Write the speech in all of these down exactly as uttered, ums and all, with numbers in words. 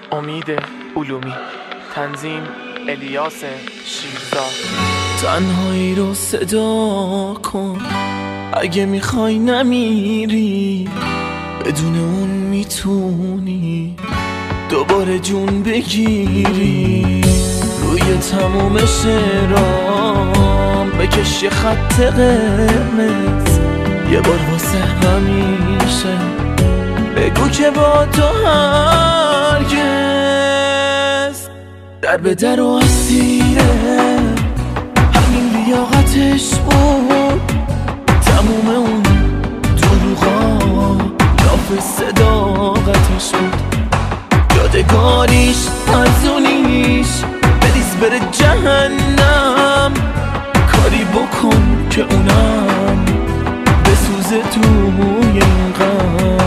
امید علومی، تنظیم الیاس شیرزاد. تنهایی رو صدا کن اگه میخوای نمیری، بدون اون میتونی دوباره جون بگیری. روی تموم شعرام بکش یه خط قرمز، یه بار واسه همیشه بگو که با تو هرگز در به در و اسیره همین لیاقتش بود. تموم اون دروغا لاف صداقتش بود. یادگاریش ارزونیش بریز بره جهنم، کاری بکن که اونم بسوزه توی این غم.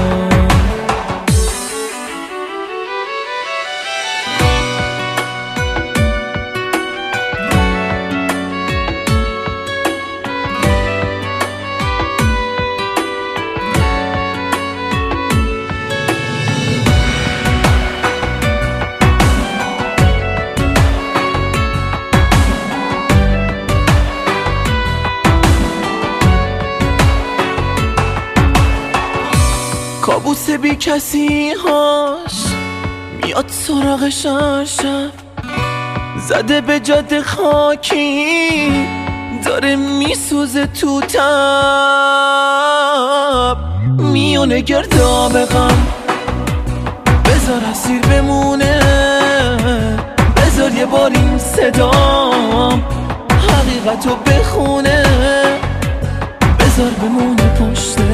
کابوس بی کسی هاش میاد سراغش شب، زده به جاده خاکی داره میسوزه تو تب. میونه گرداب غم بذار اسیر بمونه، بذار یه بار این صدام حقیقتو بخونه، بذار بمونه پشته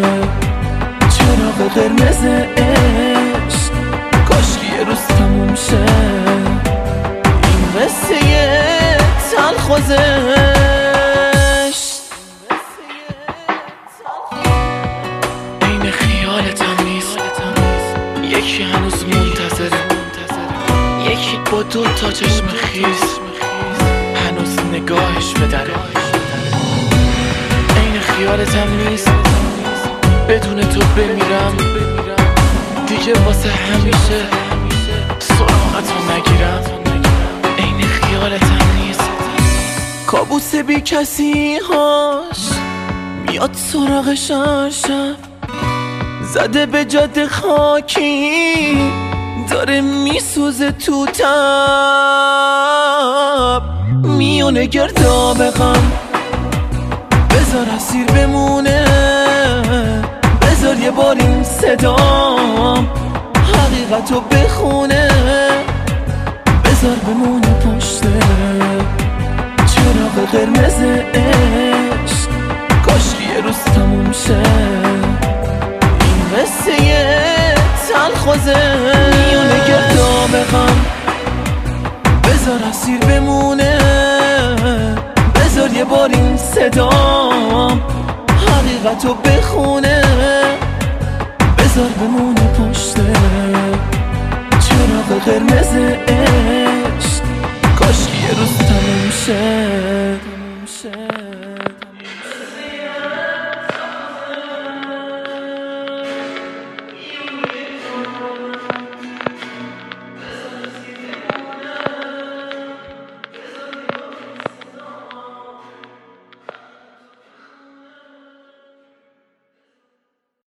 چراغ قرمز عشق. کاشکی یه روز تموم شه این قصه تلخ و زشت. این خیالتم نیست، یکی هنوز منتظره، یکی با دو تا چشم خیز هنوز نگاهش به دره. این خیالتم نیست، بدون تو بمیرم دیگه واسه همیشه سراغتو نگیرم. این خیالتم نیست. کابوس بی کسی هاش میاد سراغش شب، زده به جاده خاکی داره میسوزه تو تب. میونه گرداب غم بذار اسیر بمونه، بذار یه بار این صدام حقیقتو بخونه، بذار بمونه پشته چراغ قرمز عشق. کاشکی یه روز تموم شه این قصه تلخ و زشت. میونه گرداب غم بذار اسیر بمونه، بذار یه بار این صدام حقیقتو بخونه، بذار بمونه پشته چراغ قرمز